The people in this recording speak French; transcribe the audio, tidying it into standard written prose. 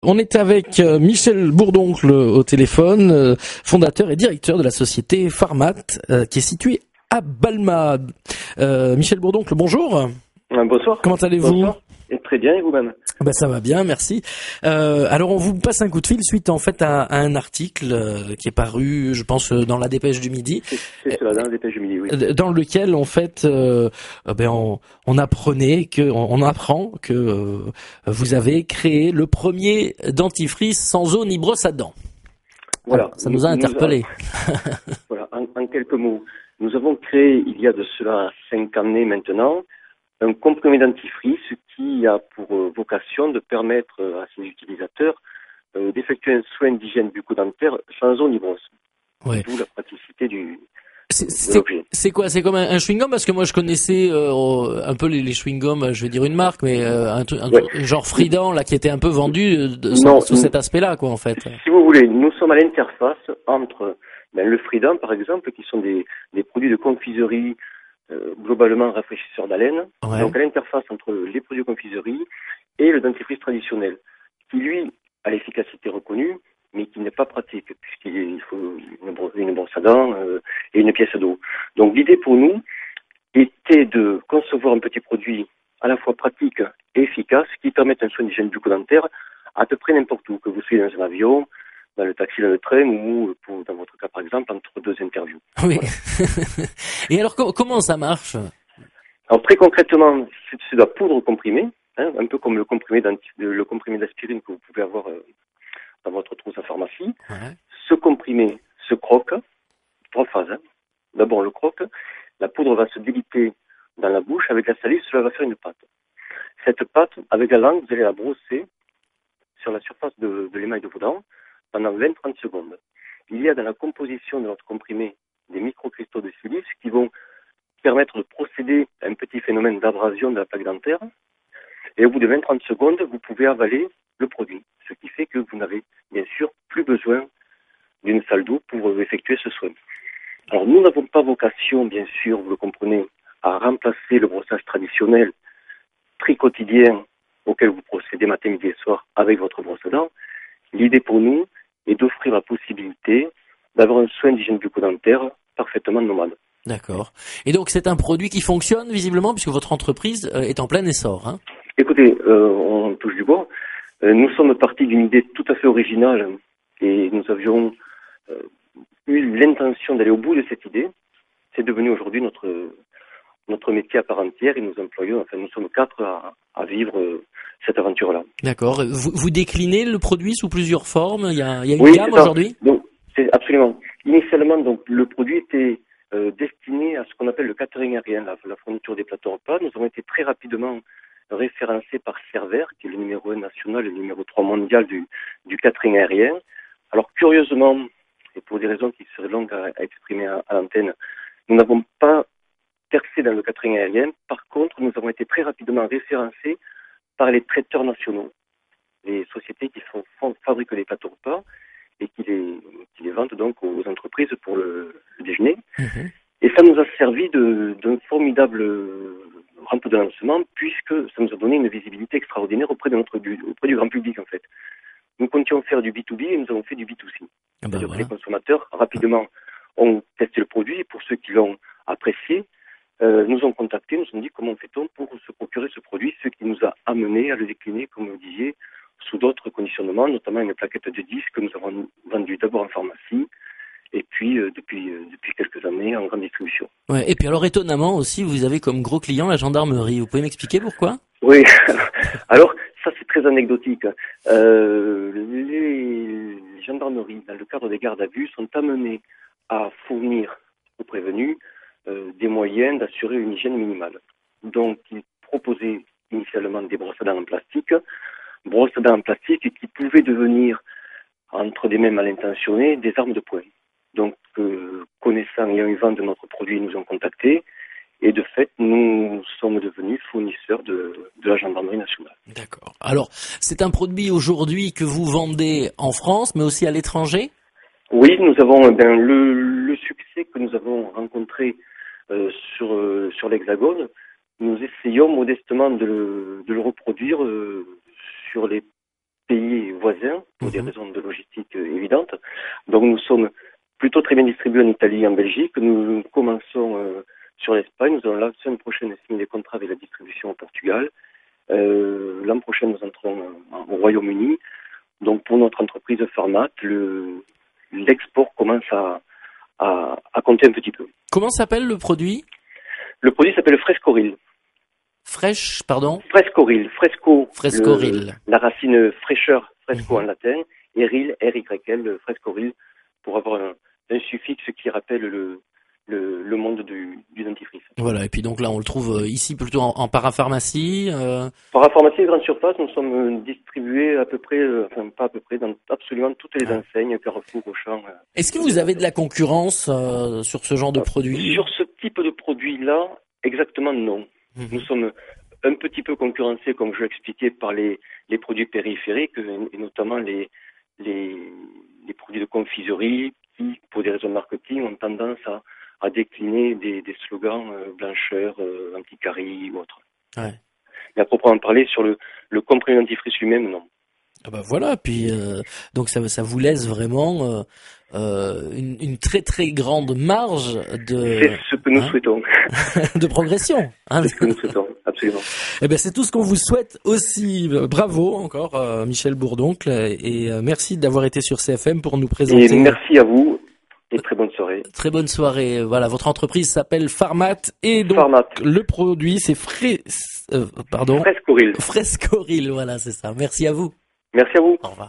On est avec Michel Bourdoncle au téléphone, fondateur et directeur de la société Pharmat, qui est située à Balma. Michel Bourdoncle, bonjour. Bonsoir. Comment allez-vous? Bonsoir. Et très bien, et vous-même? Ben ça va bien, merci. Alors on vous passe un coup de fil suite en fait à un article qui est paru, je pense, dans la Dépêche du Midi. C'est cela, dans la Dépêche du Midi, oui. Dans lequel en fait, on apprend que vous avez créé le premier dentifrice sans eau ni brosse à dents. Voilà. Alors, ça nous a interpellés. Voilà, en quelques mots, nous avons créé il y a de cela 5 années maintenant un comprimé dentifrice qui a pour vocation de permettre à ses utilisateurs d'effectuer un soin d'hygiène bucco-dentaire sans eau ni brosse. Ouais. D'où la praticité de l'objet. C'est quoi? C'est comme un chewing-gum? Parce que moi je connaissais un peu les chewing-gums, je vais dire une marque, mais genre Frident là qui était un peu vendu sous cet aspect-là, quoi, en fait. Si vous voulez, nous sommes à l'interface entre le Frident, par exemple, qui sont des produits de confiserie globalement rafraîchisseurs d'haleine. Ouais. Donc à l'interface entre les produits de confiserie et le dentifrice traditionnel, qui lui a l'efficacité reconnue, mais qui n'est pas pratique, puisqu'il faut une brosse à dents et une pièce d'eau. Donc l'idée pour nous était de concevoir un petit produit à la fois pratique et efficace, qui permette un soin d'hygiène bucco-dentaire à peu près n'importe où, que vous soyez dans un avion, dans le taxi, dans le train, ou dans votre cas par exemple, entre deux interviews. Oui. Voilà. Et alors comment ça marche? Alors très concrètement, c'est de la poudre comprimée, un peu comme le comprimé d'aspirine que vous pouvez avoir dans votre trousse à pharmacie. Ouais. Ce comprimé se croque, 3 phases. D'abord le croque, la poudre va se déliter dans la bouche, avec la salive, cela va faire une pâte. Cette pâte, avec la langue, vous allez la brosser sur la surface de l'émail de vos dents pendant 20-30 secondes. Il y a dans la composition de notre comprimé des microcristaux de silice qui vont permettre de procéder à un petit phénomène d'abrasion de la plaque dentaire. Et au bout de 20-30 secondes, vous pouvez avaler le produit, ce qui fait que vous n'avez bien sûr plus besoin d'une salle d'eau pour effectuer ce soin. Alors nous n'avons pas vocation, bien sûr, vous le comprenez, à remplacer le brossage traditionnel, très quotidien, auquel vous procédez matin, midi et soir avec votre brosse à dents. L'idée pour nous est d'offrir la possibilité d'avoir un soin d'hygiène bucco-dentaire parfaitement nomade. D'accord. Et donc c'est un produit qui fonctionne visiblement, puisque votre entreprise est en plein essor, hein? Écoutez, on touche du bois. Nous sommes partis d'une idée tout à fait originale et nous avions eu l'intention d'aller au bout de cette idée. C'est devenu aujourd'hui notre métier à part entière et nous sommes 4 à vivre cette aventure-là. D'accord. Vous déclinez le produit sous plusieurs formes? Il y a une Oui, gamme aujourd'hui? Donc, c'est absolument. Initialement, donc, le produit était destiné à ce qu'on appelle le catering aérien, la fourniture des plateaux repas. Nous avons été très rapidement référencés par Cerver, qui est le numéro 1 national et le numéro 3 mondial du catering aérien. Alors, curieusement, et pour des raisons qui seraient longues à exprimer à l'antenne, nous n'avons pas percé dans le catering aérien. Par contre, nous avons été très rapidement référencés par les traiteurs nationaux, les sociétés qui fabriquent les plateaux repas et qui les vendent donc aux entreprises pour le déjeuner. Mmh. Et ça nous a servi d'un formidable rampe de lancement, puisque ça nous a donné une visibilité extraordinaire auprès du grand public, en fait. Nous comptions faire du B2B et nous avons fait du B2C. C'est-à-dire que les consommateurs, rapidement, ont testé le produit et pour ceux qui l'ont apprécié, nous ont contactés, nous ont dit comment fait-on pour se procurer ce produit, ce qui nous a amené à le décliner, comme vous disiez, sous d'autres conditionnements, notamment une plaquette de 10 que nous avons vendue d'abord en pharmacie et puis depuis quelques années en grande distribution. Ouais. Et puis alors étonnamment aussi, vous avez comme gros client la gendarmerie. Vous pouvez m'expliquer pourquoi? Oui, alors ça c'est très anecdotique. Les gendarmeries, dans le cadre des gardes à vue, sont amenées à fournir aux prévenus des moyens d'assurer une hygiène minimale. Donc ils proposaient initialement des brosses à dents en plastique, qui pouvaient devenir, entre des mains mal intentionnées, des armes de poing. Donc, connaissant et ayant eu vent de notre produit, ils nous ont contactés. Et de fait, nous sommes devenus fournisseurs de la gendarmerie nationale. D'accord. Alors, c'est un produit aujourd'hui que vous vendez en France, mais aussi à l'étranger? Oui, nous avons le succès que nous avons rencontré sur l'Hexagone. Nous essayons modestement de le reproduire sur les pays voisins, pour des raisons de logistique évidentes. Donc nous sommes plutôt très bien distribués en Italie et en Belgique. Nous commençons sur l'Espagne. Nous allons la semaine prochaine signer des contrats avec la distribution au Portugal. L'an prochain, nous entrons au Royaume-Uni. Donc pour notre entreprise Pharmat, l'export commence à compter un petit peu. Comment s'appelle le produit ? Le produit s'appelle Frescoril. Frescoril. Frescoril. La racine fraîcheur, fresco en latin, et ril, R-Y-L, Frescoril, pour avoir un suffixe qui rappelle le monde du dentifrice. Voilà, et puis donc là on le trouve ici plutôt en parapharmacie. Parapharmacie et grande surface, nous sommes distribués à peu près, pas à peu près, dans absolument toutes les enseignes, Carrefour, Auchan. Est-ce que vous avez de la concurrence sur ce genre de produit ? Sur ce type de produit-là, exactement non. Nous sommes un petit peu concurrencés, comme je l'expliquais, par les produits périphériques, et notamment les produits de confiserie qui, pour des raisons de marketing, ont tendance à décliner des slogans blancheur, anti-carie ou autre. Ouais. Mais à proprement parler, sur le comprimé dentifrice lui-même, non. Ah bah voilà, puis donc ça vous laisse vraiment une très très grande marge de. C'est ce que nous souhaitons. De progression. C'est ce que nous souhaitons, absolument. Eh ben c'est tout ce qu'on vous souhaite aussi. Bravo encore, Michel Bourdoncle, et merci d'avoir été sur CFM pour nous présenter. Et merci à vous. Et très bonne soirée. Très bonne soirée. Voilà, votre entreprise s'appelle Pharmat et donc le produit c'est Frescoril. Frescoril. Frescoril, voilà, c'est ça. Merci à vous. Merci à vous. Au revoir.